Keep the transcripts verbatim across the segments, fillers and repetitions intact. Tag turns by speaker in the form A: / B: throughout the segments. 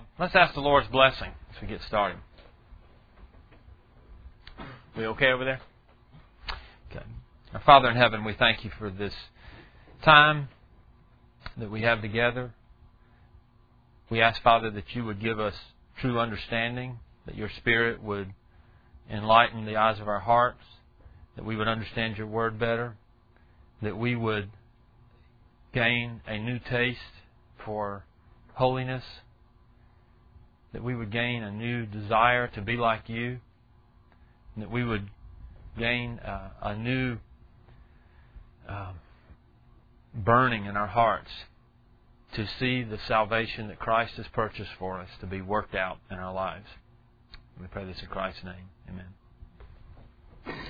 A: Um, let's ask the Lord's blessing as we get started. We okay over there? Okay. Our Father in heaven, we thank you for this time that we have together. We ask, Father, that you would give us true understanding, that your Spirit would enlighten the eyes of our hearts, that we would understand your word better, that we would gain a new taste for holiness, that we would gain a new desire to be like you, and that we would gain uh, a new uh, burning in our hearts to see the salvation that Christ has purchased for us to be worked out in our lives. We pray this in Christ's name. Amen.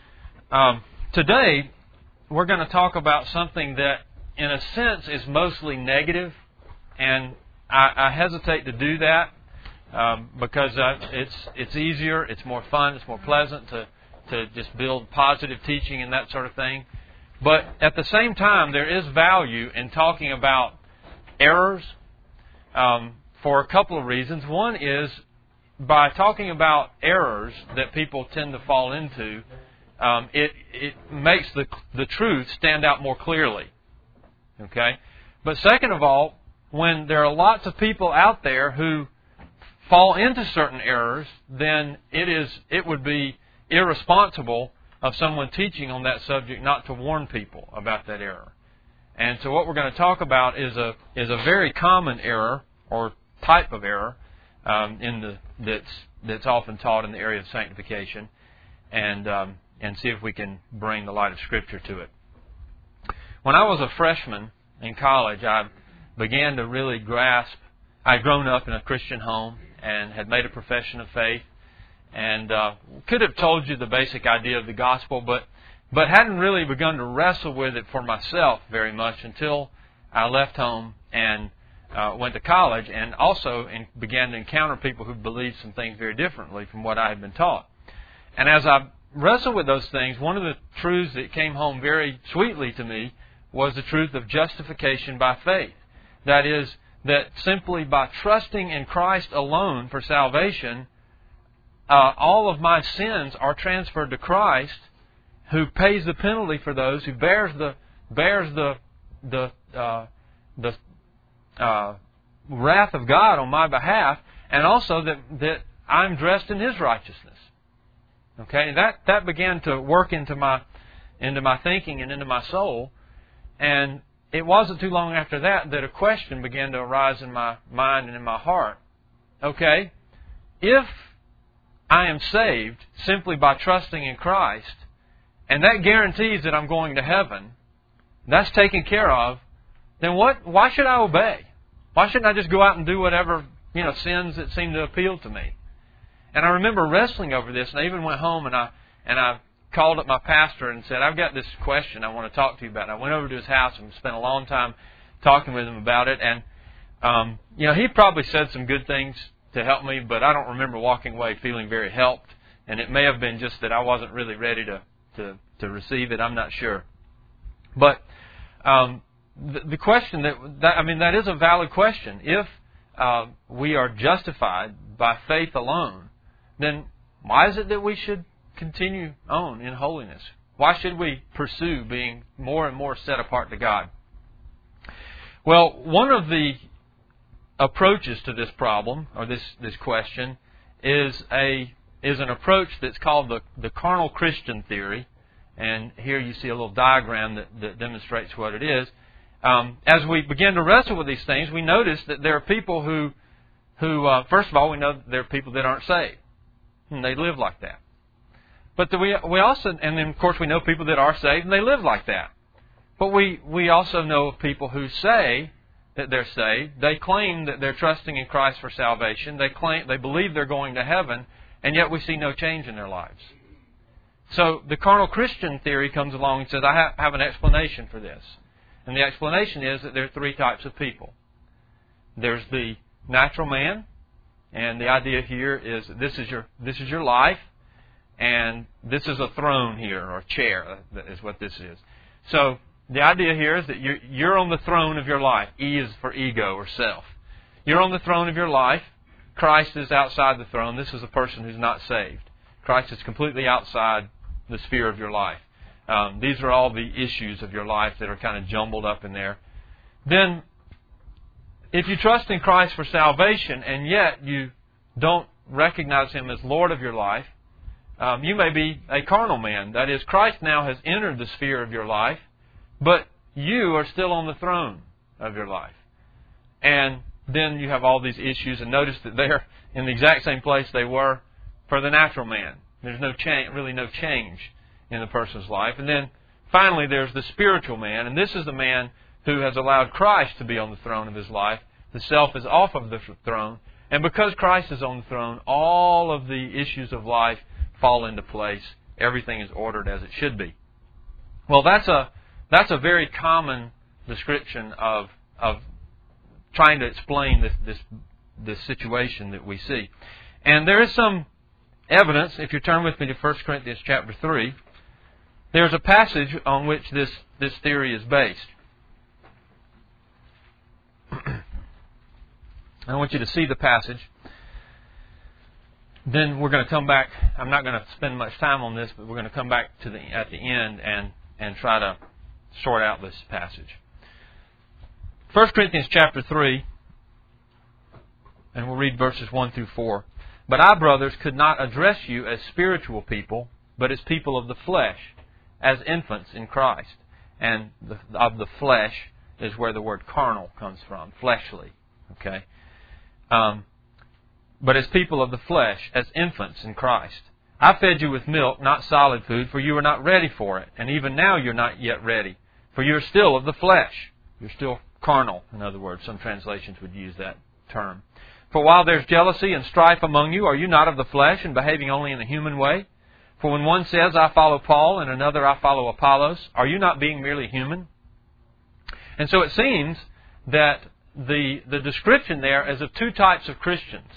A: Um, today, we're going to talk about something that, in a sense, is mostly negative, and I, I hesitate to do that um, because uh, it's it's easier, it's more fun, it's more pleasant to to just build positive teaching and that sort of thing. But at the same time, there is value in talking about errors um, for a couple of reasons. One is, by talking about errors that people tend to fall into, um, it it makes the the truth stand out more clearly. Okay? But second of all, when there are lots of people out there who fall into certain errors, then it is it would be irresponsible of someone teaching on that subject not to warn people about that error. And so what we're going to talk about is a is a very common error or type of error um, in the that's that's often taught in the area of sanctification, and um, and see if we can bring the light of Scripture to it. When I was a freshman in college, I began to really grasp. I'd grown up in a Christian home and had made a profession of faith, and uh, could have told you the basic idea of the gospel, but but hadn't really begun to wrestle with it for myself very much until I left home and uh, went to college, and also in, began to encounter people who believed some things very differently from what I had been taught. And as I wrestled with those things, one of the truths that came home very sweetly to me was the truth of justification by faith. That is, that simply by trusting in Christ alone for salvation, uh, all of my sins are transferred to Christ, who pays the penalty for those, who bears the bears the the uh, the uh, wrath of God on my behalf, and also that that I'm dressed in His righteousness. Okay, that that began to work into my into my thinking and into my soul, and it wasn't too long after that that a question began to arise in my mind and in my heart. Okay, if I am saved simply by trusting in Christ, and that guarantees that I'm going to heaven, that's taken care of, then what? Why should I obey? Why shouldn't I just go out and do whatever, you know, sins that seem to appeal to me? And I remember wrestling over this, and I even went home and I and I called up my pastor and said, I've got this question I want to talk to you about. And I went over to his house and spent a long time talking with him about it. And, um, you know, he probably said some good things to help me, but I don't remember walking away feeling very helped. And it may have been just that I wasn't really ready to, to, to receive it. I'm not sure. But um, the, the question that, that, I mean, that is a valid question. If uh, we are justified by faith alone, then why is it that we should continue on in holiness? Why should we pursue being more and more set apart to God? Well, one of the approaches to this problem, or this, this question, is a is an approach that's called the, the carnal Christian theory. And here you see a little diagram that, that demonstrates what it is. Um, as we begin to wrestle with these things, we notice that there are people who, who uh, first of all, we know that there are people that aren't saved. And they live like that. But the, we we also, and then of course we know people that are saved and they live like that. But we, we also know of people who say that they're saved. They claim that they're trusting in Christ for salvation. They claim they believe they're going to heaven, and yet we see no change in their lives. So the carnal Christian theory comes along and says, I have, have an explanation for this. And the explanation is that there are three types of people. There's the natural man, and the idea here is that this is your this is your life. And this is a throne here, or a chair, is what this is. So the idea here is that you're, you're on the throne of your life. E is for ego or self. you're on the throne of your life. Christ is outside the throne. This is a person who's not saved. Christ is completely outside the sphere of your life. Um, these are all the issues of your life that are kind of jumbled up in there. Then, if you trust in Christ for salvation and yet you don't recognize Him as Lord of your life, um, you may be a carnal man. That is, Christ now has entered the sphere of your life, but you are still on the throne of your life. And then you have all these issues, and notice that they're in the exact same place they were for the natural man. There's no change, really no change in the person's life. And then finally there's the spiritual man, and this is the man who has allowed Christ to be on the throne of his life. The self is off of the throne, and because Christ is on the throne, all of the issues of life fall into place. Everything is ordered as it should be. Well, that's a that's a very common description of of trying to explain this this this situation that we see. And there is some evidence, if you turn with me to First Corinthians chapter three, there's a passage on which this, this theory is based. I want you to see the passage. Then we're going to come back. I'm not going to spend much time on this, but we're going to come back to the at the end and, and try to sort out this passage. First Corinthians chapter three, and we'll read verses one through four. But I, brothers, could not address you as spiritual people, but as people of the flesh, as infants in Christ. And the, of the flesh is where the word carnal comes from, fleshly. Okay, um, but as people of the flesh, as infants in Christ. I fed you with milk, not solid food, for you were not ready for it. And even now you're not yet ready, for you are still of the flesh. You're still carnal, in other words. Some translations would use that term. For while there's jealousy and strife among you, are you not of the flesh and behaving only in the human way? For when one says, I follow Paul, and another, I follow Apollos, are you not being merely human? And so it seems that the the description there is of two types of Christians.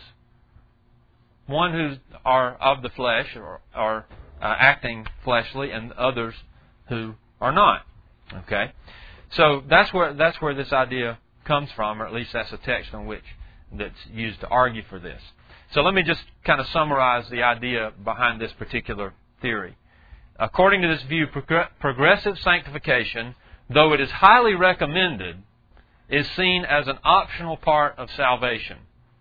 A: One who are of the flesh, or are uh, acting fleshly, and others who are not. Okay, so that's where that's where this idea comes from, or at least that's a text on which that's used to argue for this. So let me just kind of summarize the idea behind this particular theory. According to this view, prog- progressive sanctification, though it is highly recommended, is seen as an optional part of salvation,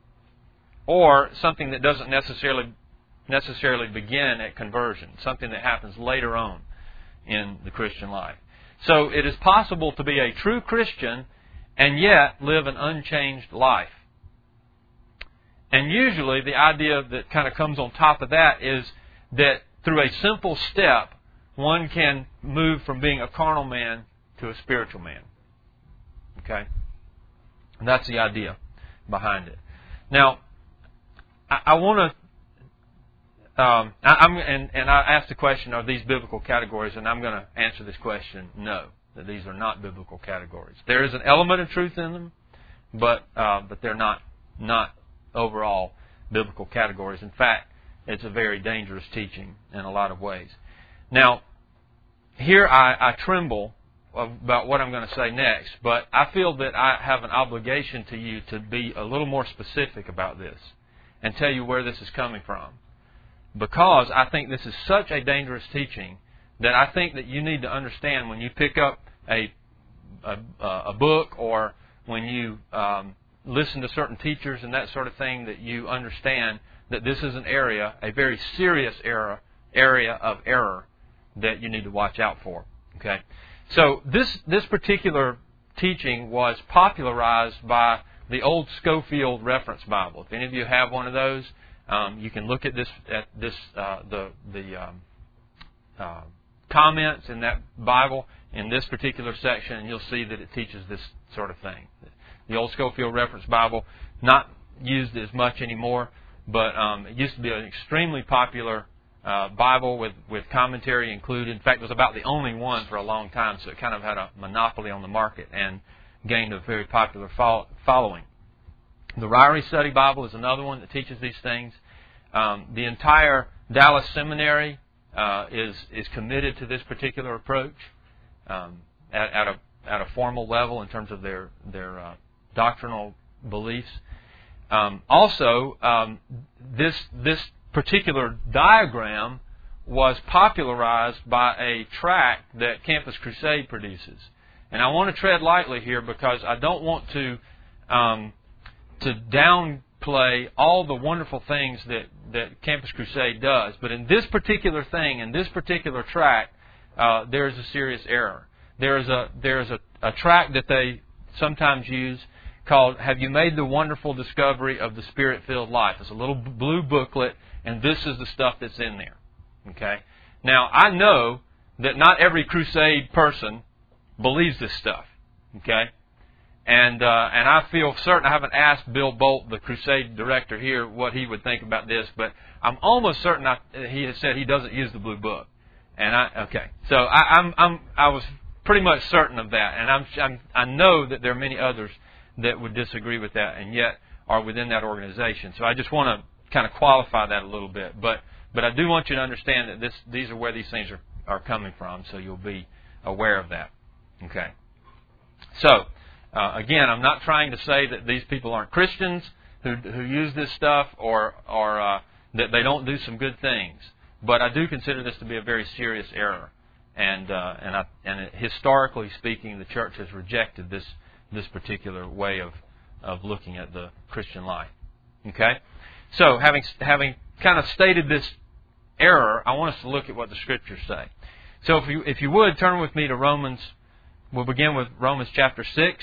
A: or something that doesn't necessarily necessarily begin at conversion, something that happens later on in the Christian life. So it is possible to be a true Christian and yet live an unchanged life. And usually the idea that kind of comes on top of that is that through a simple step, one can move from being a carnal man to a spiritual man. Okay? And that's the idea behind it. Now, I, I want to, um, I, I'm, and, and I asked the question, are these biblical categories? And I'm going to answer this question, no, that these are not biblical categories. There is an element of truth in them, but uh, but they're not not overall biblical categories. In fact, it's a very dangerous teaching in a lot of ways. Now, here I, I tremble about what I'm going to say next, but I feel that I have an obligation to you to be a little more specific about this and tell you where this is coming from. Because I think this is such a dangerous teaching that I think that you need to understand when you pick up a a, a book, or when you um, listen to certain teachers and that sort of thing, that you understand that this is an area, a very serious era, area of error that you need to watch out for. Okay, so this this particular teaching was popularized by the old Scofield Reference Bible. If any of you have one of those, um, you can look at this at this uh, the the um, uh, comments in that Bible in this particular section, and you'll see that it teaches this sort of thing. The old Scofield Reference Bible, not used as much anymore, but um, it used to be an extremely popular uh, Bible with, with commentary included. In fact, it was about the only one for a long time, so it kind of had a monopoly on the market and gained a very popular fo- following. The Ryrie Study Bible is another one that teaches these things. Um, the entire Dallas Seminary uh, is is committed to this particular approach um, at, at a at a formal level in terms of their their uh, doctrinal beliefs. Um, also, um, this this particular diagram was popularized by a tract that Campus Crusade produces. And I want to tread lightly here because I don't want to um, to downplay all the wonderful things that, that Campus Crusade does. But in this particular thing, in this particular tract, uh, there is a serious error. There is a there is a, a tract that they sometimes use called "Have You Made the Wonderful Discovery of the Spirit-Filled Life?" It's a little blue booklet, and this is the stuff that's in there. Okay. Now I know that not every Crusade person believes this stuff. Okay. And uh, and I feel certain, I haven't asked Bill Bolt, the Crusade director here, what he would think about this, but I'm almost certain I, he has said he doesn't use the blue book. And I okay, so I, I'm I'm I was pretty much certain of that, and I'm, I'm I know that there are many others that would disagree with that, and yet are within that organization. So I just want to kind of qualify that a little bit, but but I do want you to understand that this these are where these things are are coming from, so you'll be aware of that. Okay, so. Uh, again, I'm not trying to say that these people aren't Christians who who use this stuff, or or uh, that they don't do some good things. But I do consider this to be a very serious error, and uh, and I, and it, historically speaking, the church has rejected this this particular way of of looking at the Christian life. Okay, so having having kind of stated this error, I want us to look at what the Scriptures say. So if you if you would turn with me to Romans. We'll begin with Romans chapter six.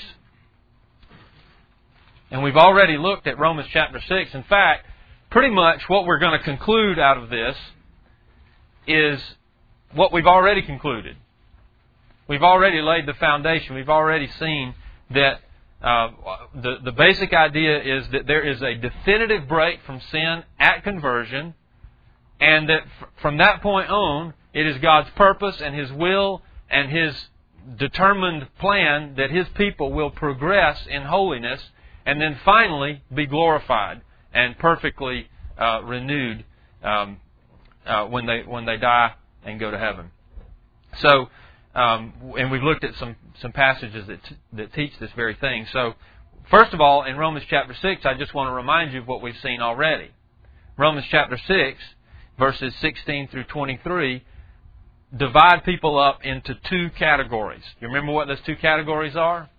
A: And we've already looked at Romans chapter six. In fact, pretty much what we're going to conclude out of this is what we've already concluded. We've already laid the foundation. We've already seen that uh, the, the basic idea is that there is a definitive break from sin at conversion, and that f- from that point on, it is God's purpose and His will and His determined plan that His people will progress in holiness and then finally be glorified and perfectly uh, renewed um, uh, when they when they die and go to heaven. So, um, and we've looked at some, some passages that t- that teach this very thing. So, first of all, in Romans chapter six, I just want to remind you of what we've seen already. Romans chapter six, verses sixteen through twenty-three, divide people up into two categories. You remember what those two categories are?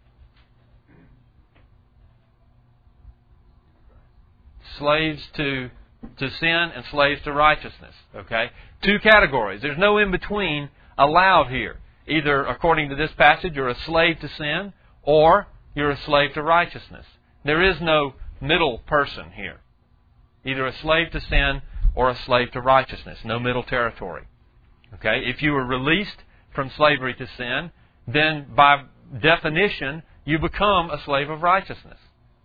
A: Slaves to to sin and slaves to righteousness. Okay? Two categories. There's no in-between allowed here. Either, according to this passage, you're a slave to sin or you're a slave to righteousness. There is no middle person here. Either a slave to sin or a slave to righteousness. No middle territory. Okay, if you were released from slavery to sin, then by definition, you become a slave of righteousness.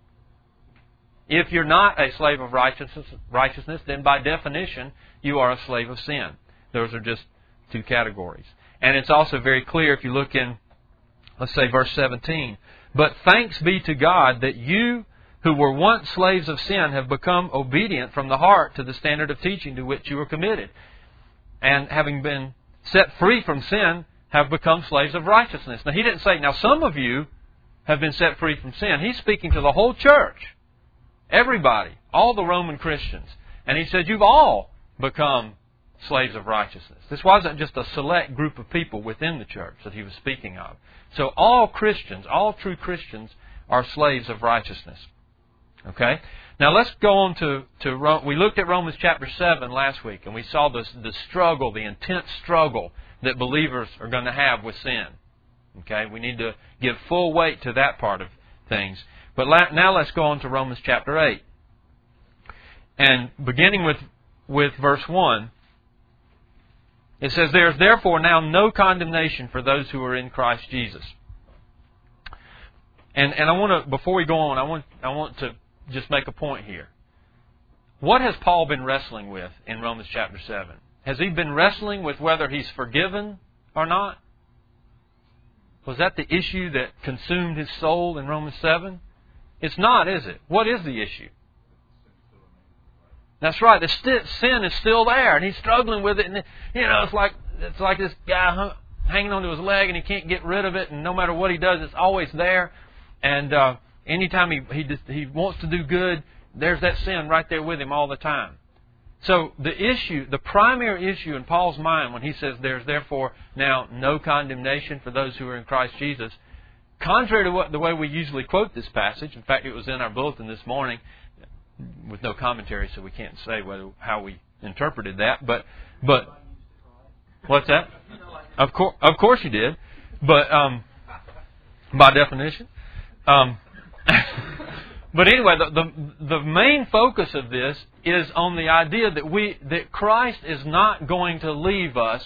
A: If you're not a slave of righteousness, righteousness, then by definition, you are a slave of sin. Those are just two categories. And it's also very clear if you look in, let's say, verse seventeen. But thanks be to God that you who were once slaves of sin have become obedient from the heart to the standard of teaching to which you were committed. And having been set free from sin, have become slaves of righteousness. Now, he didn't say, now some of you have been set free from sin. He's speaking to the whole church. Everybody. All the Roman Christians. And he said, you've all become slaves of righteousness. This wasn't just a select group of people within the church that he was speaking of. So all Christians, all true Christians, are slaves of righteousness. Okay? Now let's go on to, to we looked at Romans chapter seven last week, and we saw this, the struggle, the intense struggle that believers are going to have with sin. Okay, we need to give full weight to that part of things. But la- now let's go on to Romans chapter eight. And beginning with, with verse one, it says, there is therefore now no condemnation for those who are in Christ Jesus. And and I want to, before we go on, I want I want to just make a point here. What has Paul been wrestling with in Romans chapter seven? Has he been wrestling with whether he's forgiven or not? Was that the issue that consumed his soul in Romans seven? It's not, is it? What is the issue? That's right. The st- sin is still there, and he's struggling with it. And you know, it's like it's like this guy hung, hanging onto his leg, and he can't get rid of it. And no matter what he does, it's always there. And uh, anytime he he just, he wants to do good, there's that sin right there with him all the time. So the issue, the primary issue in Paul's mind when he says there's therefore now no condemnation for those who are in Christ Jesus, contrary to what the way we usually quote this passage, in fact it was in our bulletin this morning with no commentary, so we can't say whether how we interpreted that, but but what's that? Of course, of course you did, but um, by definition. Um, but anyway, the, the the main focus of this is on the idea that we that Christ is not going to leave us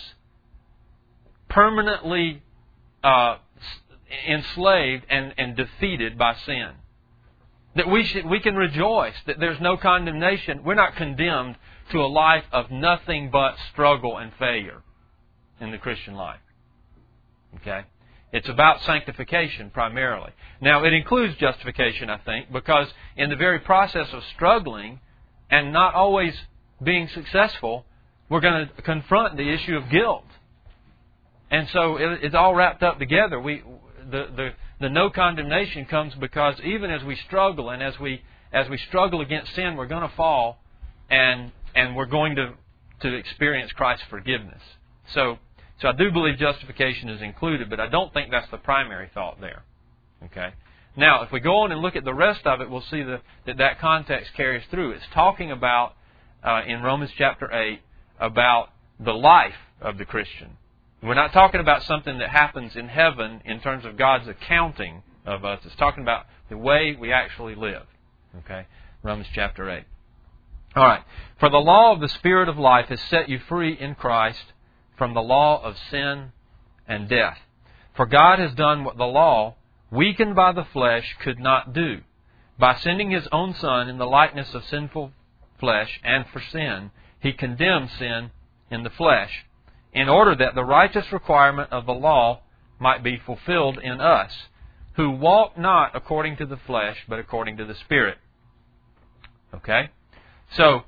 A: permanently uh, enslaved and, and defeated by sin. That we should we can rejoice that there's no condemnation. We're not condemned to a life of nothing but struggle and failure in the Christian life. Okay? It's about sanctification primarily. Now, it includes justification, I think, because in the very process of struggling and not always being successful, we're going to confront the issue of guilt. And so it, it's all wrapped up together. We the, the the no condemnation comes because even as we struggle and as we as we struggle against sin, we're going to fall and and we're going to to experience Christ's forgiveness. So So I do believe justification is included, but I don't think that's the primary thought there. Okay. Now, if we go on and look at the rest of it, we'll see the, that that context carries through. It's talking about, uh, in Romans chapter eight, about the life of the Christian. We're not talking about something that happens in heaven in terms of God's accounting of us. It's talking about the way we actually live. Okay. Romans chapter eight. All right. For the law of the Spirit of life has set you free in Christ from the law of sin and death. For God has done what the law, weakened by the flesh, could not do. By sending His own Son in the likeness of sinful flesh and for sin, He condemned sin in the flesh, in order that the righteous requirement of the law might be fulfilled in us, who walk not according to the flesh, but according to the Spirit. Okay? So,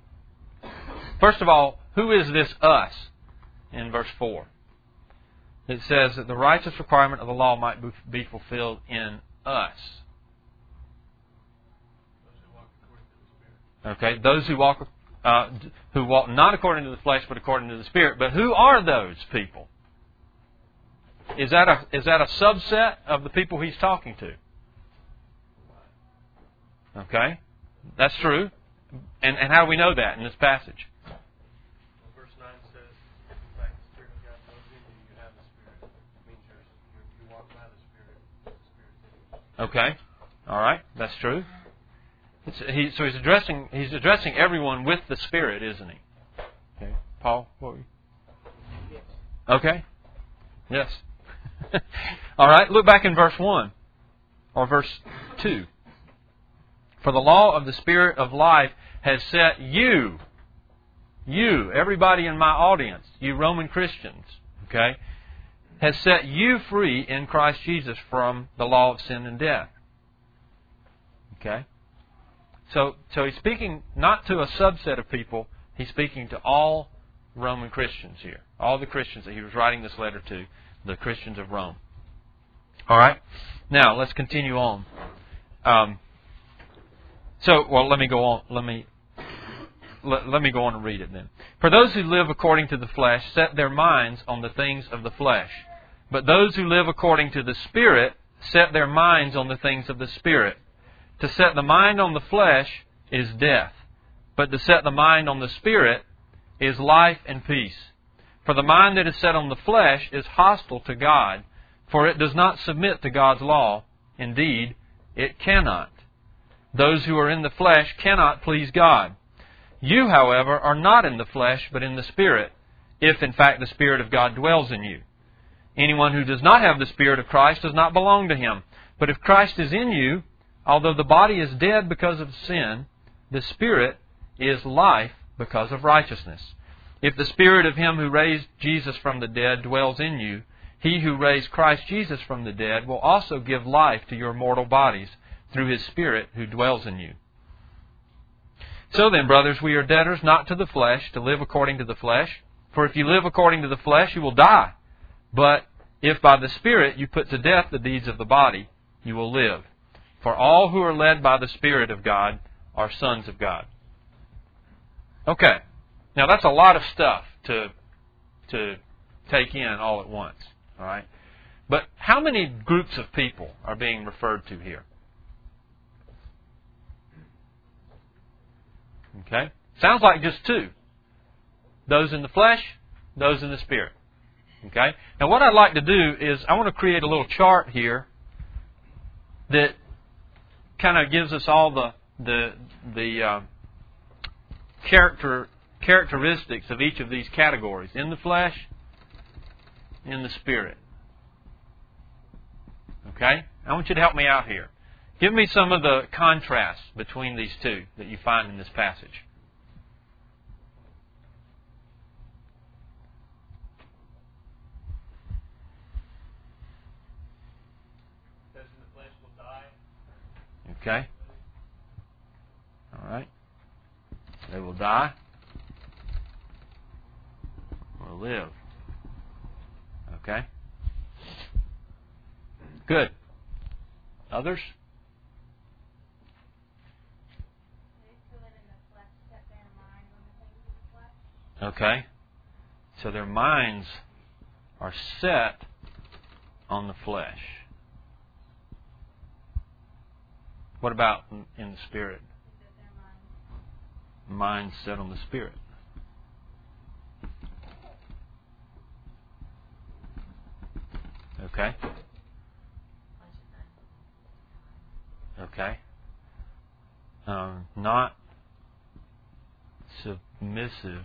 A: first of all, who is this us? In verse four, it says that the righteous requirement of the law might be fulfilled in us. Okay, those who walk uh, who walk not according to the flesh, but according to the Spirit. But who are those people? Is that a is that a subset of the people he's talking to? Okay, that's true. And and how do we know that in this passage? Okay, all right, that's true. It's, he, so he's addressing he's addressing everyone with the Spirit, isn't he? Okay, Paul, what were you? Yes. Okay, yes. All right, look back in verse one or verse two. For the law of the Spirit of life has set you, you, everybody in my audience, you Roman Christians, okay, has set you free in Christ Jesus from the law of sin and death. Okay? So, so he's speaking not to a subset of people, he's speaking to all Roman Christians here. All the Christians that he was writing this letter to, the Christians of Rome. All right? Now, let's continue on. Um, so, well, let me go on. Let me... Let, let me go on and read it then. For those who live according to the flesh set their minds on the things of the flesh. But those who live according to the Spirit set their minds on the things of the Spirit. To set the mind on the flesh is death. But to set the mind on the Spirit is life and peace. For the mind that is set on the flesh is hostile to God, for it does not submit to God's law. Indeed, it cannot. Those who are in the flesh cannot please God. You, however, are not in the flesh, but in the Spirit, if in fact the Spirit of God dwells in you. Anyone who does not have the Spirit of Christ does not belong to Him. But if Christ is in you, although the body is dead because of sin, the Spirit is life because of righteousness. If the Spirit of Him who raised Jesus from the dead dwells in you, He who raised Christ Jesus from the dead will also give life to your mortal bodies through His Spirit who dwells in you. So then, brothers, we are debtors not to the flesh, to live according to the flesh. For if you live according to the flesh, you will die. But if by the Spirit you put to death the deeds of the body, you will live. For all who are led by the Spirit of God are sons of God. Okay. Now that's a lot of stuff to to take in all at once. All right. But how many groups of people are being referred to here? Okay. Sounds like just two. Those in the flesh, those in the spirit. Okay. Now what I'd like to do is I want to create a little chart here that kind of gives us all the the the uh, character characteristics of each of these categories: in the flesh, in the spirit. Okay? I want you to help me out here. Give me some of the contrasts between these two that you find in this passage.
B: Those in the flesh will die.
A: Okay? All right. They will die or live. Okay? Good. Others? Okay. So their minds are set on the flesh. What about in the spirit? Minds set on the spirit. Okay. Okay. Um, not submissive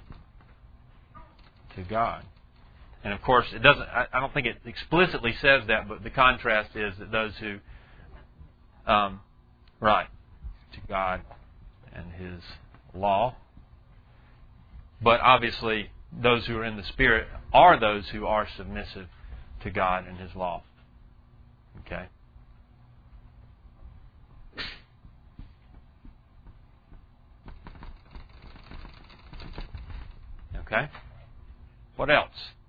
A: to God. And of course, it doesn't. I, I don't think it explicitly says that, but the contrast is that those who, um, right, to God and His law. But obviously, those who are in the Spirit are those who are submissive to God and His law. Okay. Okay. What else?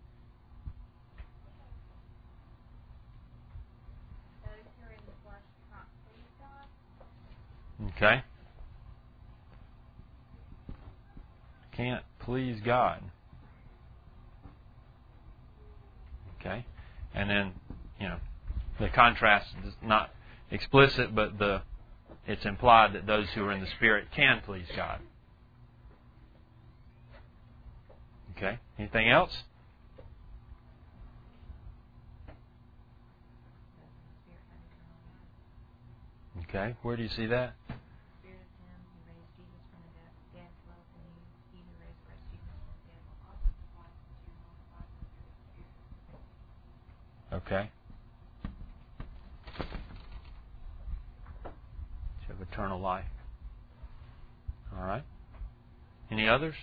A: Okay. Can't please God. Okay. And then, you know, the contrast is not explicit, but the it's implied that those who are in the Spirit can please God. Okay. Anything else? Okay. Where do you see that? Okay. You have eternal life. All right. Any others?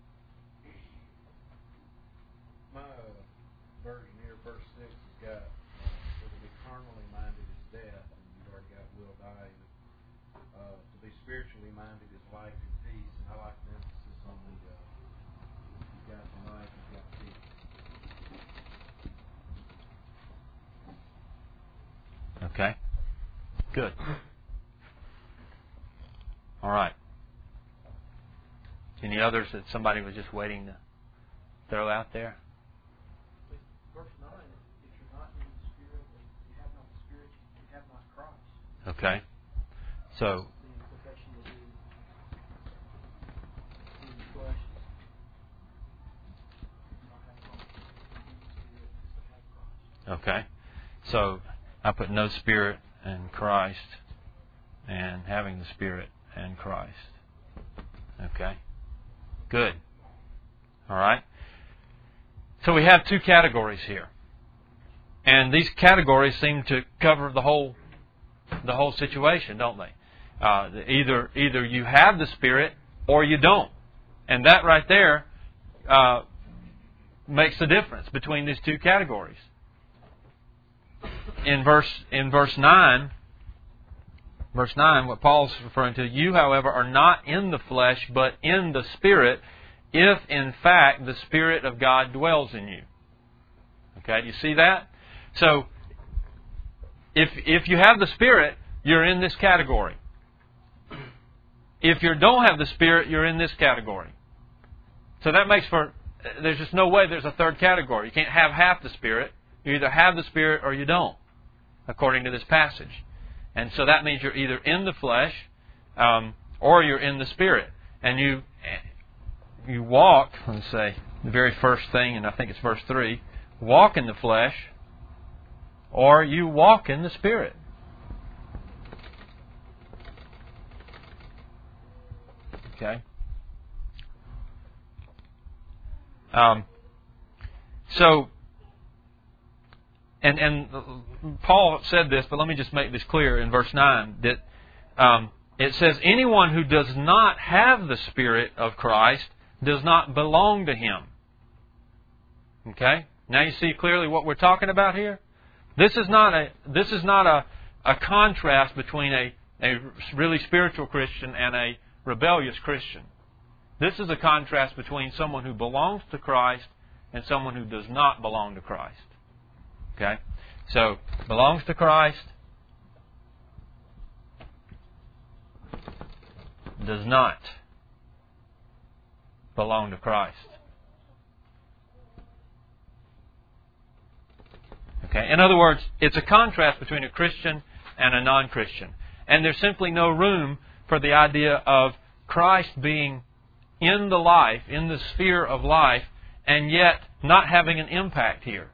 C: My uh, version here, verse six, has got uh, to be carnally minded is death, and you've already got will die. Uh, to be spiritually minded is life and peace, and I like the emphasis on the uh, you've got the life, you've got peace.
A: Okay. Good. All right. Any others that somebody was just waiting to throw out there?
B: Verse nine, if you're not in the Spirit, you have not the Spirit, you have not Christ.
A: Okay. So,
B: The implication will be in the flesh, not have Christ. In the Spirit, have Christ.
A: okay. So, I put no Spirit and Christ and having the Spirit and Christ. Okay. Good. All right. So we have two categories here. And these categories seem to cover the whole the whole situation, don't they? Uh, either either you have the Spirit or you don't. And that right there uh, makes the difference between these two categories. In verse in verse nine, verse nine, what Paul's referring to, you, however, are not in the flesh, but in the Spirit, if in fact the Spirit of God dwells in you. Okay, do you see that? So, if if you have the Spirit, you're in this category. if you don't have the Spirit, you're in this category. So that makes for, there's just no way there's a third category. You can't have half the Spirit. You either have the Spirit or you don't, according to this passage. And so that means you're either in the flesh um, or you're in the Spirit. And you you walk, let's say, the very first thing, and I think it's verse three, walk in the flesh or you walk in the Spirit. Okay. Um, so, and and Paul said this, but let me just make this clear in verse nine, that um, it says, anyone who does not have the Spirit of Christ does not belong to Him. Okay? Now you see clearly what we're talking about here? This is not a this is not a, a contrast between a, a really spiritual Christian and a rebellious Christian. This is a contrast between someone who belongs to Christ and someone who does not belong to Christ. Okay? So, belongs to Christ, does not belong to Christ. Okay? In other words, it's a contrast between a Christian and a non-Christian. And there's simply no room for the idea of Christ being in the life, in the sphere of life, and yet not having an impact here.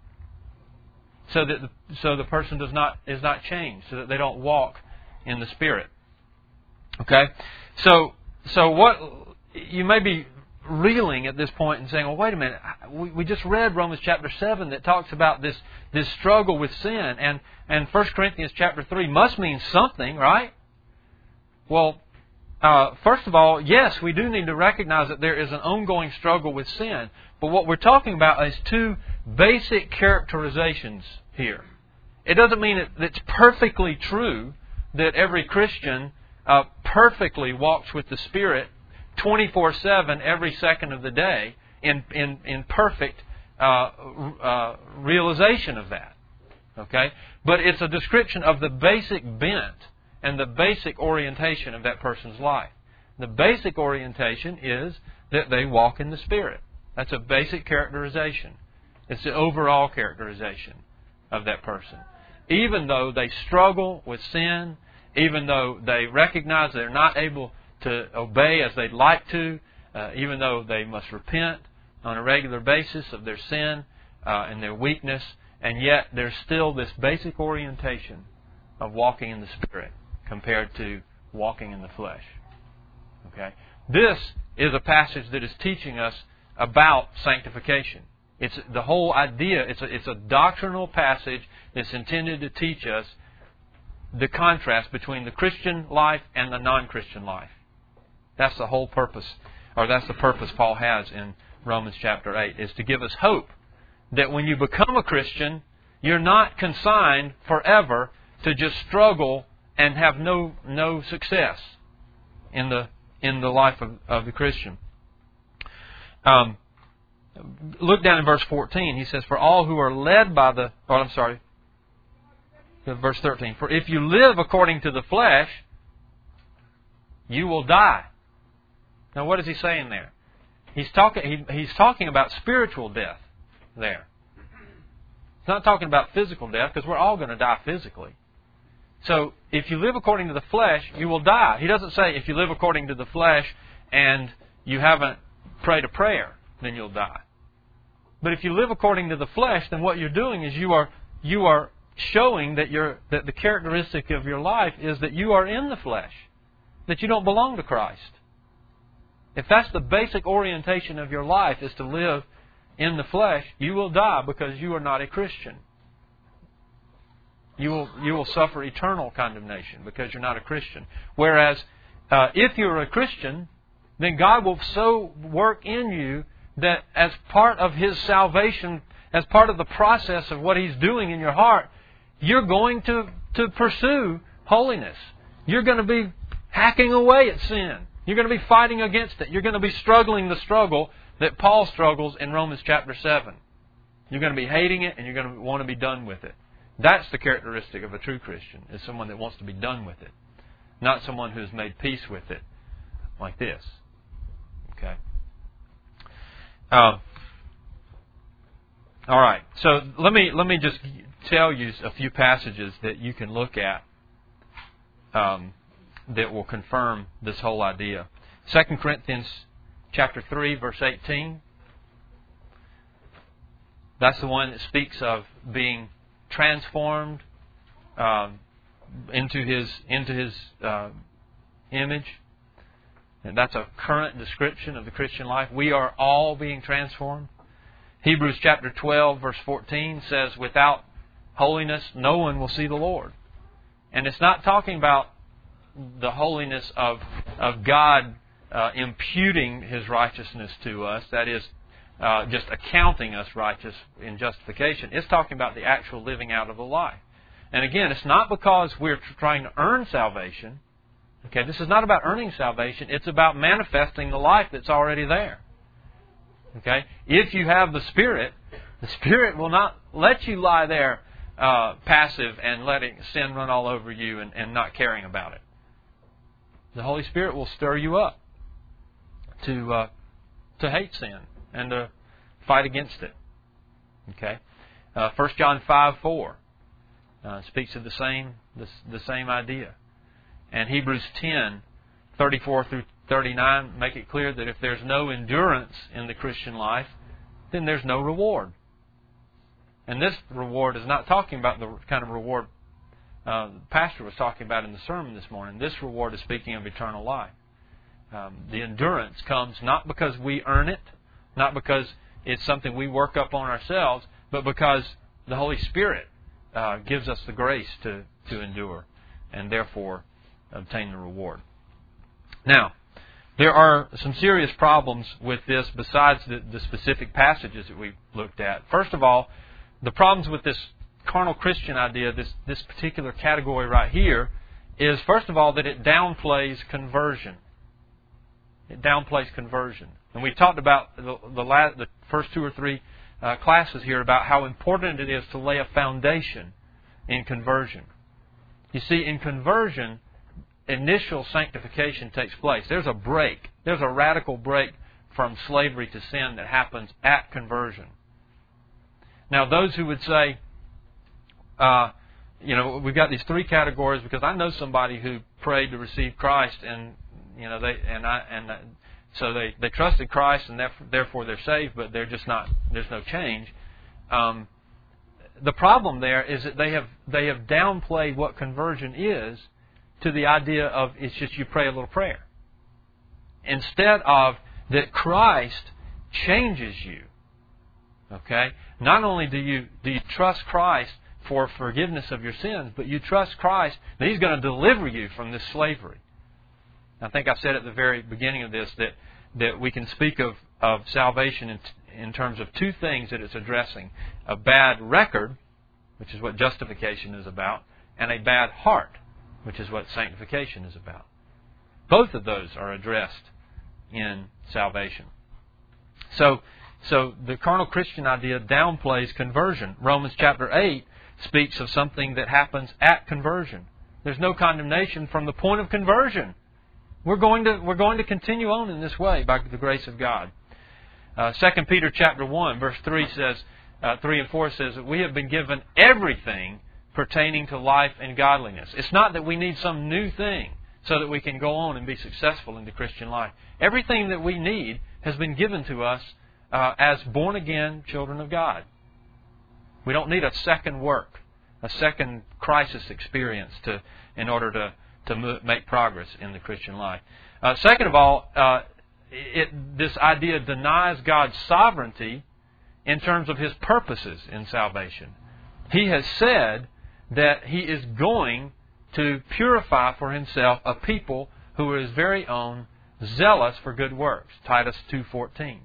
A: So that the, so the person does not is not changed, so that they don't walk in the Spirit. Okay? So so what you may be reeling at this point and saying, well, wait a minute, we, we just read Romans chapter seven that talks about this this struggle with sin, and, and First Corinthians chapter three must mean something, right? Well, Uh, first of all, yes, we do need to recognize that there is an ongoing struggle with sin. But what we're talking about is two basic characterizations here. It doesn't mean that it's perfectly true that every Christian uh, perfectly walks with the Spirit twenty-four seven every second of the day in, in, in perfect uh, uh, realization of that. Okay? But it's a description of the basic bent and the basic orientation of that person's life. The basic orientation is that they walk in the Spirit. That's a basic characterization. It's the overall characterization of that person. Even though they struggle with sin, even though they recognize they're not able to obey as they'd like to, uh, even though they must repent on a regular basis of their sin uh, and their weakness, and yet there's still this basic orientation of walking in the Spirit compared to walking in the flesh. Okay? This is a passage that is teaching us about sanctification. It's the whole idea, it's a, it's a doctrinal passage that's intended to teach us the contrast between the Christian life and the non-Christian life. That's the whole purpose, or that's the purpose Paul has in Romans chapter eight, is to give us hope that when you become a Christian, you're not consigned forever to just struggle and have no no success in the in the life of, of the Christian. Um, look down in verse fourteen. He says, "For all who are led by the..." Oh, I'm sorry. Verse thirteen. "For if you live according to the flesh, you will die." Now, what is he saying there? He's talking. He, he's talking about spiritual death there. He's not talking about physical death, because we're all going to die physically. So, if you live according to the flesh, you will die. He doesn't say if you live according to the flesh and you haven't prayed a prayer, then you'll die. But if you live according to the flesh, then what you're doing is you are you are showing that you're that the characteristic of your life is that you are in the flesh, that you don't belong to Christ. If that's the basic orientation of your life, is to live in the flesh, you will die because you are not a Christian. You will you will suffer eternal condemnation because you're not a Christian. Whereas, uh, if you're a Christian, then God will so work in you that as part of His salvation, as part of the process of what He's doing in your heart, you're going to, to pursue holiness. You're going to be hacking away at sin. You're going to be fighting against it. You're going to be struggling the struggle that Paul struggles in Romans chapter seven. You're going to be hating it and you're going to want to be done with it. That's the characteristic of a true Christian, is someone that wants to be done with it, not someone who's made peace with it. like this. Okay. Um, all right. So let me let me just tell you a few passages that you can look at um, that will confirm this whole idea. Second Corinthians chapter three, verse eighteen. That's the one that speaks of being transformed um, into His into His uh, image. And that's a current description of the Christian life. We are all being transformed. Hebrews chapter twelve, verse fourteen says, without holiness, no one will see the Lord. And it's not talking about the holiness of, of God uh, imputing His righteousness to us. That is, uh, just accounting us righteous in justification. It's talking about the actual living out of the life. And again, it's not because we're trying to earn salvation. Okay, this is not about earning salvation. It's about manifesting the life that's already there. Okay, if you have the Spirit, the Spirit will not let you lie there uh, passive and letting sin run all over you and, and not caring about it. The Holy Spirit will stir you up to uh, to hate sin and to fight against it. Okay, uh, First John five four uh, speaks of the same the, the same idea. And Hebrews ten, thirty-four through thirty-nine make it clear that if there's no endurance in the Christian life, then there's no reward. And this reward is not talking about the kind of reward uh, the pastor was talking about in the sermon this morning. This reward is speaking of eternal life. Um, the endurance comes not because we earn it, not because it's something we work up on ourselves, but because the Holy Spirit uh, gives us the grace to, to endure, and therefore obtain the reward. Now, there are some serious problems with this besides the, the specific passages that we looked at. First of all, the problems with this carnal Christian idea, this, this particular category right here, is first of all that it downplays conversion. It downplays conversion. And we talked about the, the, last, the first two or three uh, classes here about how important it is to lay a foundation in conversion. You see, in conversion, initial sanctification takes place. There's a break. There's a radical break from slavery to sin that happens at conversion. Now, those who would say, uh, you know, we've got these three categories because I know somebody who prayed to receive Christ, and you know, they and I and so they, they trusted Christ, and therefore they're saved, but they're just not. There's no change. Um, the problem there is that they have they have downplayed what conversion is to the idea of it's just you pray a little prayer. Instead of that Christ changes you. Okay? Not only do you do you trust Christ for forgiveness of your sins, but you trust Christ that He's going to deliver you from this slavery. I think I said at the very beginning of this that, that we can speak of, of salvation in, in terms of two things that it's addressing. A bad record, which is what justification is about, and a bad heart, which is what sanctification is about. Both of those are addressed in salvation. So, so the carnal Christian idea downplays conversion. Romans chapter eight speaks of something that happens at conversion. There's no condemnation from the point of conversion. We're going to we're going to continue on in this way by the grace of God. Uh, Second Peter chapter one verse three says, uh, three and four says that we have been given everything pertaining to life and godliness. It's not that we need some new thing so that we can go on and be successful in the Christian life. Everything that we need has been given to us uh, as born-again children of God. We don't need a second work, a second crisis experience to in order to, to make progress in the Christian life. Uh, second of all, uh, it, this idea denies God's sovereignty in terms of His purposes in salvation. He has said that He is going to purify for Himself a people who are His very own, zealous for good works. Titus two fourteen.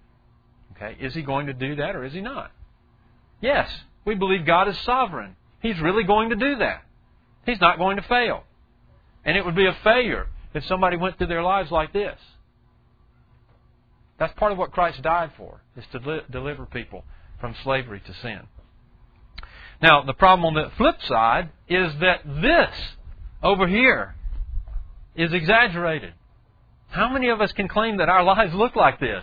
A: Okay, is He going to do that or is He not? Yes, we believe God is sovereign. He's really going to do that. He's not going to fail. And it would be a failure if somebody went through their lives like this. That's part of what Christ died for, is to li- deliver people from slavery to sin. Now, the problem on the flip side is that this over here is exaggerated. How many of us can claim that our lives look like this?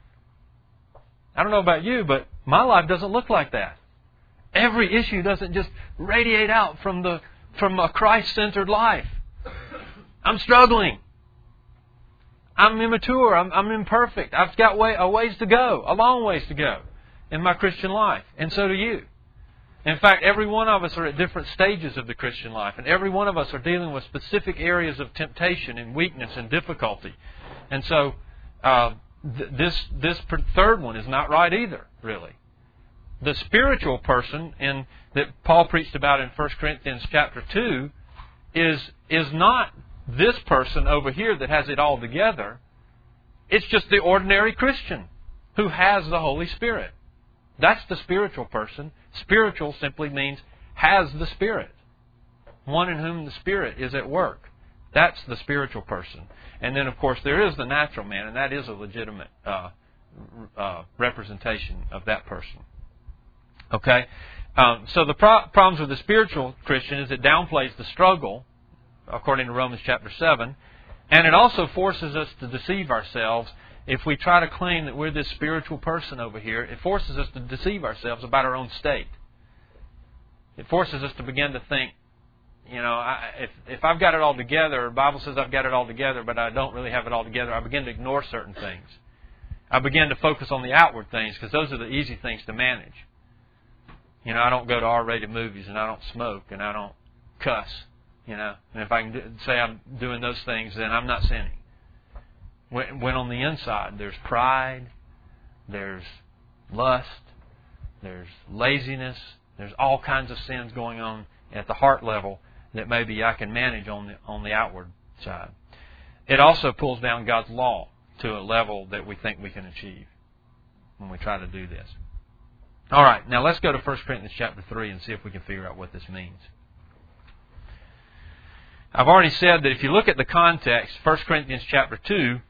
A: I don't know about you, but my life doesn't look like that. Every issue doesn't just radiate out from the from a Christ-centered life. I'm struggling. I'm immature. I'm, I'm imperfect. I've got way, a ways to go, a long ways to go in my Christian life. And so do you. In fact, every one of us are at different stages of the Christian life. And every one of us are dealing with specific areas of temptation and weakness and difficulty. And so uh, th- this, this third one is not right either, really. The spiritual person in, that Paul preached about in First Corinthians chapter two is, is not this person over here that has it all together. It's just the ordinary Christian who has the Holy Spirit. That's the spiritual person. Spiritual simply means has the Spirit. One in whom the Spirit is at work. That's the spiritual person. And then, of course, there is the natural man, and that is a legitimate uh, uh, representation of that person. Okay? Um, so the pro- problems with the spiritual Christian is it downplays the struggle, according to Romans chapter seven, and it also forces us to deceive ourselves. If we try to claim that we're this spiritual person over here, it forces us to deceive ourselves about our own state. It forces us to begin to think, you know, I, if if I've got it all together, the Bible says I've got it all together, but I don't really have it all together, I begin to ignore certain things. I begin to focus on the outward things because those are the easy things to manage. You know, I don't go to R-rated movies, and I don't smoke, and I don't cuss. You know, and if I can do, say I'm doing those things, then I'm not sinning. When, when on the inside, there's pride, there's lust, there's laziness, there's all kinds of sins going on at the heart level that maybe I can manage on the on the outward side. It also pulls down God's law to a level that we think we can achieve when we try to do this. All right, now let's go to First Corinthians chapter three and see if we can figure out what this means. I've already said that if you look at the context, First Corinthians chapter two,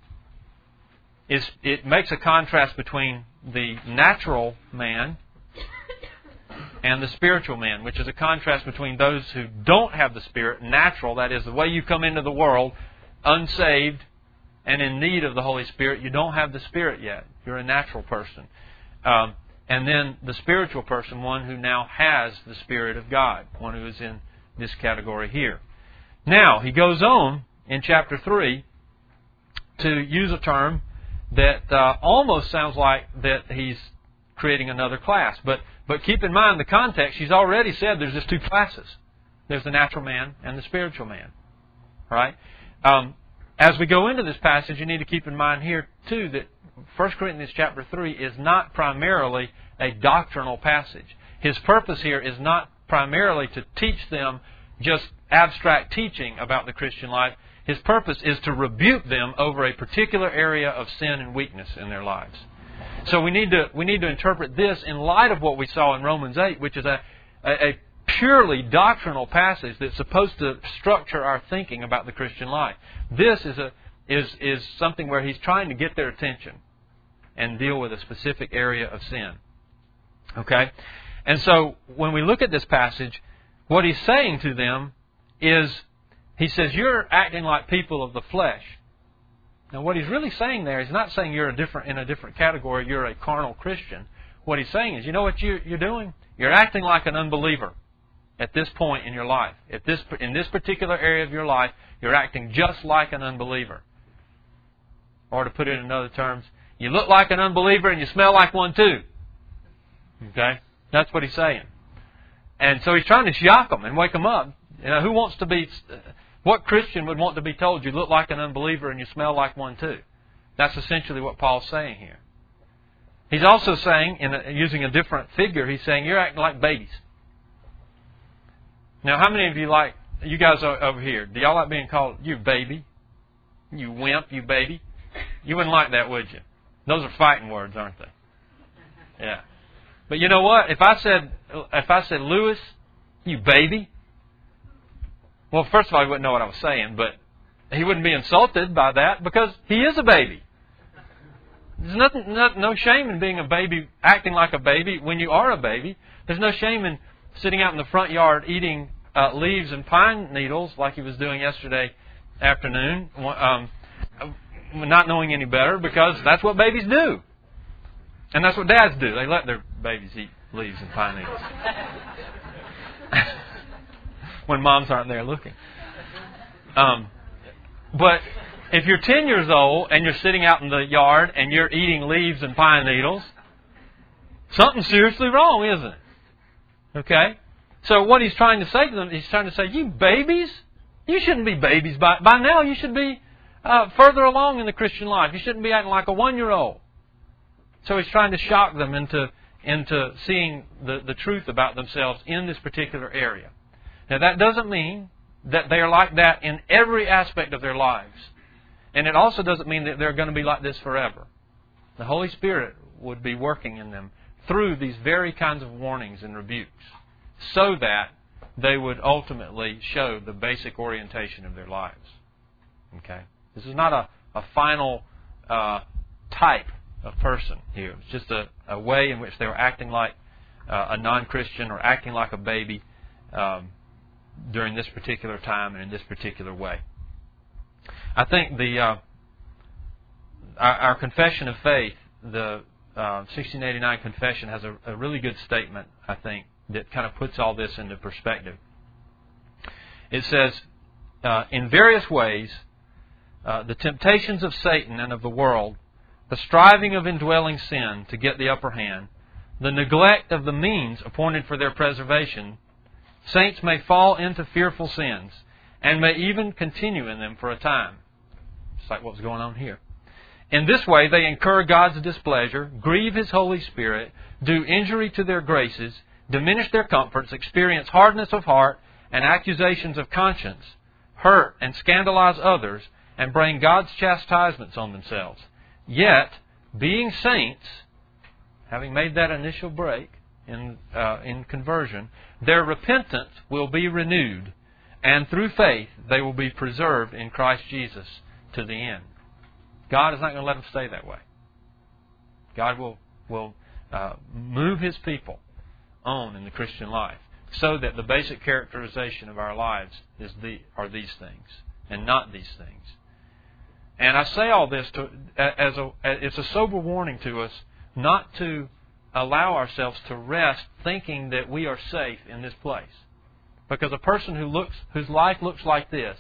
A: is it makes a contrast between the natural man and the spiritual man, which is a contrast between those who don't have the Spirit, natural, that is, the way you come into the world, unsaved and in need of the Holy Spirit. You don't have the Spirit yet. You're a natural person. Um, and then the spiritual person, one who now has the Spirit of God, one who is in this category here. Now, he goes on in chapter three to use a term that uh, almost sounds like that he's creating another class. But but keep in mind the context. He's already said there's just two classes. There's the natural man and the spiritual man. Right? Um, as we go into this passage, you need to keep in mind here, too, that First Corinthians chapter three is not primarily a doctrinal passage. His purpose here is not primarily to teach them just abstract teaching about the Christian life. His purpose is to rebuke them over a particular area of sin and weakness in their lives. So we need to we need to interpret this in light of what we saw in Romans eight, which is a, a, a purely doctrinal passage that's supposed to structure our thinking about the Christian life. This is a is is something where he's trying to get their attention and deal with a specific area of sin. Okay? And so when we look at this passage, what he's saying to them is, he says, you're acting like people of the flesh. Now, what he's really saying there is not saying you're a different in a different category, you're a carnal Christian. What he's saying is, you know what you, you're doing? You're acting like an unbeliever at this point in your life. At this, in this particular area of your life, you're acting just like an unbeliever. Or to put it in other terms, you look like an unbeliever and you smell like one too. Okay? That's what he's saying. And so he's trying to shock them and wake them up. You know, who wants to be... What Christian would want to be told you look like an unbeliever and you smell like one too? That's essentially what Paul's saying here. He's also saying, in a, using a different figure, he's saying you're acting like babies. Now, how many of you like, you guys over here, do y'all like being called, you baby? You wimp, you baby? You wouldn't like that, would you? Those are fighting words, aren't they? Yeah. But you know what? If I said, if I said, Lewis, you baby, well, first of all, he wouldn't know what I was saying, but he wouldn't be insulted by that because he is a baby. There's nothing, no, no shame in being a baby, acting like a baby when you are a baby. There's no shame in sitting out in the front yard eating uh, leaves and pine needles like he was doing yesterday afternoon. Um, not knowing any better, because that's what babies do. And that's what dads do. They let their babies eat leaves and pine needles. When moms aren't there looking. Um, but if you're ten years old and you're sitting out in the yard and you're eating leaves and pine needles, something's seriously wrong, isn't it? Okay? So what he's trying to say to them, he's trying to say, you babies, you shouldn't be babies. By, by now you should be uh, further along in the Christian life. You shouldn't be acting like a one-year-old. So he's trying to shock them into, into seeing the, the truth about themselves in this particular area. Now that doesn't mean that they are like that in every aspect of their lives. And it also doesn't mean that they're going to be like this forever. The Holy Spirit would be working in them through these very kinds of warnings and rebukes, so that they would ultimately show the basic orientation of their lives. Okay? This is not a, a final uh, type of person here. It's just a, a way in which they were acting like uh, a non-Christian or acting like a baby um, during this particular time and in this particular way. I think the uh, our, our confession of faith, the uh, sixteen eighty-nine confession, has a, a really good statement, I think, that kind of puts all this into perspective. It says, uh, in various ways, uh, the temptations of Satan and of the world, the striving of indwelling sin to get the upper hand, the neglect of the means appointed for their preservation, saints may fall into fearful sins and may even continue in them for a time. Just like what's going on here. In this way, they incur God's displeasure, grieve His Holy Spirit, do injury to their graces, diminish their comforts, experience hardness of heart and accusations of conscience, hurt and scandalize others, and bring God's chastisements on themselves. Yet, being saints, having made that initial break in uh, in conversion, their repentance will be renewed, and through faith they will be preserved in Christ Jesus to the end. God is not going to let them stay that way. God will will uh, move His people on in the Christian life, so that the basic characterization of our lives is the are these things and not these things. And I say all this to as a it's a sober warning to us not to allow ourselves to rest thinking that we are safe in this place, because a person who looks whose life looks like this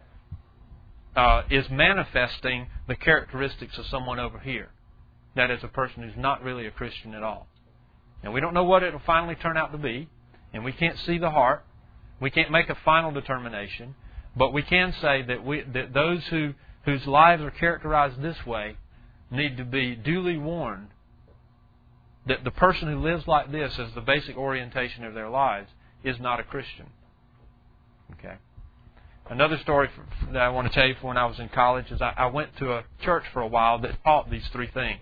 A: uh, is manifesting the characteristics of someone over here. That is a person who's not really a Christian at all. And we don't know what it will finally turn out to be, and we can't see the heart. We can't make a final determination, but we can say that we that those who whose lives are characterized this way need to be duly warned that the person who lives like this as the basic orientation of their lives is not a Christian. Okay. Another story that I want to tell you from when I was in college is I, I went to a church for a while that taught these three things.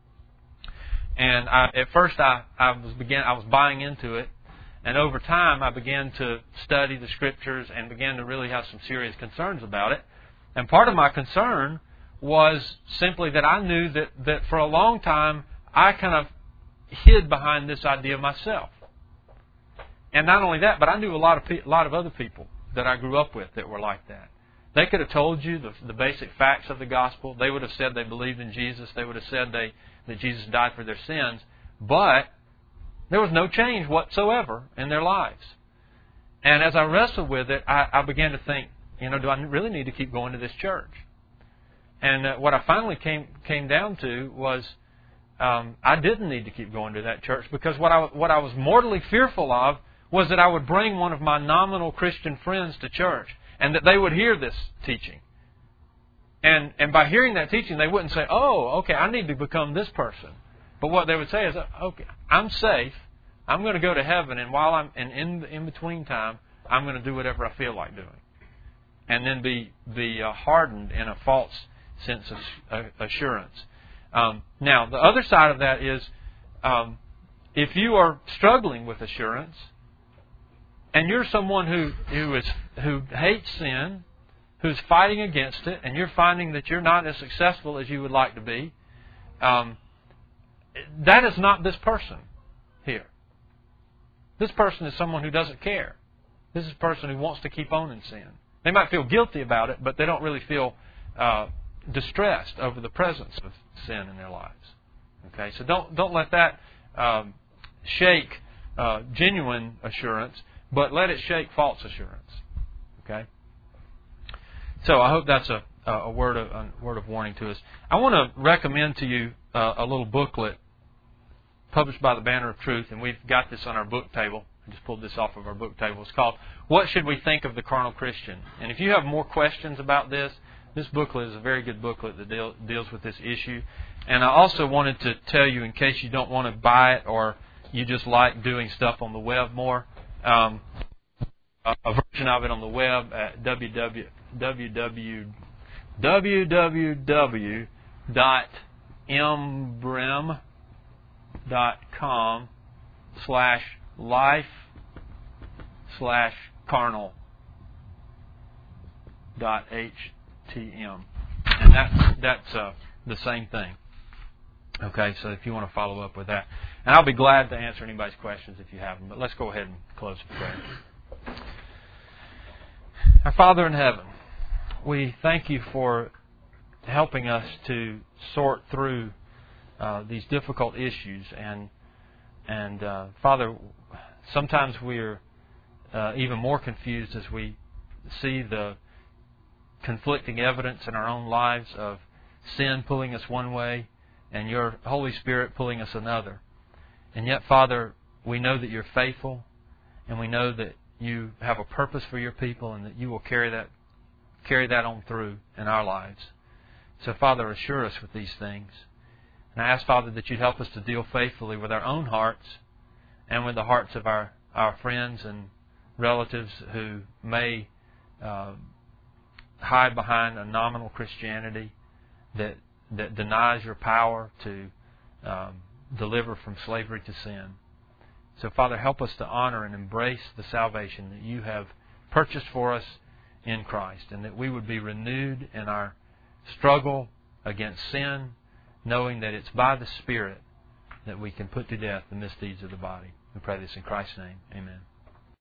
A: And I, at first I, I was began I was buying into it, and over time I began to study the Scriptures and began to really have some serious concerns about it. And part of my concern was simply that I knew that, that for a long time I kind of hid behind this idea myself. And not only that, but I knew a lot of pe- a lot of other people that I grew up with that were like that. They could have told you the, the basic facts of the gospel. They would have said they believed in Jesus. They would have said they that Jesus died for their sins. But there was no change whatsoever in their lives. And as I wrestled with it, I, I began to think, you know, do I really need to keep going to this church? And uh, what I finally came came down to was um, I didn't need to keep going to that church, because what I what I was mortally fearful of was that I would bring one of my nominal Christian friends to church and that they would hear this teaching. And and by hearing that teaching, they wouldn't say, "Oh, okay, I need to become this person." But what they would say is, "Okay, I'm safe. I'm going to go to heaven, and while I'm and in in between time, I'm going to do whatever I feel like doing." And then be be uh, hardened in a false sense of uh, assurance. Um, now, the other side of that is, um, if you are struggling with assurance, and you're someone who who is who hates sin, who's fighting against it, and you're finding that you're not as successful as you would like to be, um, that is not this person here. This person is someone who doesn't care. This is a person who wants to keep on in sin. They might feel guilty about it, but they don't really feel uh, distressed over the presence of sin in their lives. Okay, so don't don't let that um, shake uh, genuine assurance, but let it shake false assurance. Okay. So I hope that's a a word of a word of warning to us. I want to recommend to you uh, a little booklet published by the Banner of Truth, and we've got this on our book table. I just pulled this off of our book table. It's called "What Should We Think of the Carnal Christian?" And if you have more questions about this, this booklet is a very good booklet that deal, deals with this issue. And I also wanted to tell you, in case you don't want to buy it or you just like doing stuff on the web more, um, a, a version of it on the web at w w w dot embrim dot com slash life slash carnal dot htm, and that that's uh, the same thing. Okay, so if you want to follow up with that, and I'll be glad to answer anybody's questions if you have them. But let's go ahead and close with prayer. Our Father in heaven, we thank you for helping us to sort through uh, these difficult issues, and and uh, Father, sometimes we're uh, even more confused as we see the conflicting evidence in our own lives of sin pulling us one way and your Holy Spirit pulling us another. And yet, Father, we know that you're faithful, and we know that you have a purpose for your people, and that you will carry that carry that on through in our lives. So, Father, assure us with these things. And I ask, Father, that you'd help us to deal faithfully with our own hearts and with the hearts of our, our friends and relatives who may uh, hide behind a nominal Christianity that that denies your power to um, deliver from slavery to sin. So, Father, help us to honor and embrace the salvation that you have purchased for us in Christ, and that we would be renewed in our struggle against sin, knowing that it's by the Spirit that we can put to death the misdeeds of the body. We pray this in Christ's name. Amen.